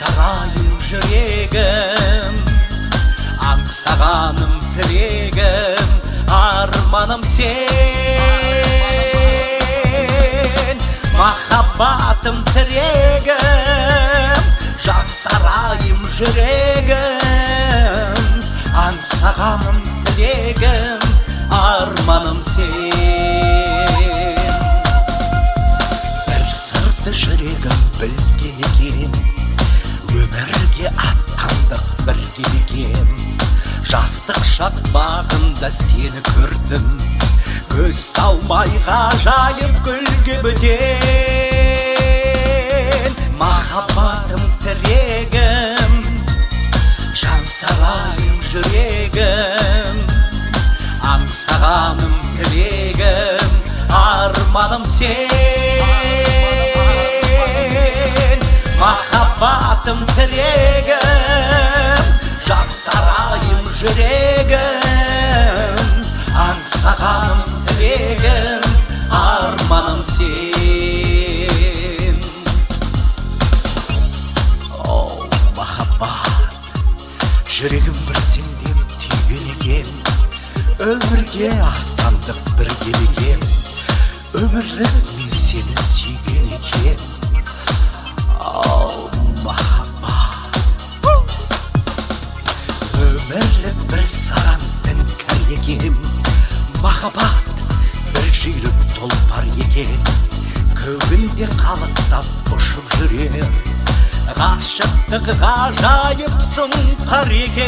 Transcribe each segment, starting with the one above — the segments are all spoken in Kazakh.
сарайым жүрегім, аңсағаным тілегім, арманым сен. Махаббатым тірегім, жан сарайым жүрегім, аңсағаным тілегім, арманым сен. Бір сырды жүрегім білген екен, өмірге аттандық бірге екен. Жастық шақ бағында сені көрдім, көз салмай ғажайып гүлге бітен. Махаббатым тірегім, жан сарайым жүрегім, аңсағаным тілегім, арманым сен. Махаббатым тірегім, жан сарайым жүрегім, аңсағаным тілегім, арманым сен. Оу, махаббат, жүрегім бір сенден түйген екен, өмірге аттандық бірге екен, өмірлік мен сені сүйген екен. Оу, махаббат, өмірлік бір саған дінкәр екен. Махаббат бір жүйрік тұлпар екен, көгінде қалықтап ұшып жүрер. Ғашықтық ғажайып сұңқар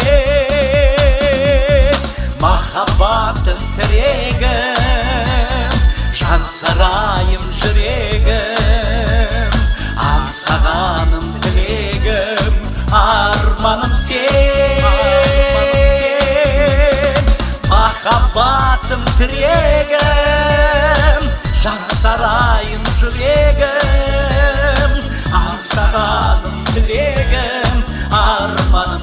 екен. Махаббатым тірегім, жан сарайым жүрегім, аңсағаным тілегім, арманым сен. Махаббатым тірегім, жан сарайым жүрегім, аңсағаным тілегім, арманым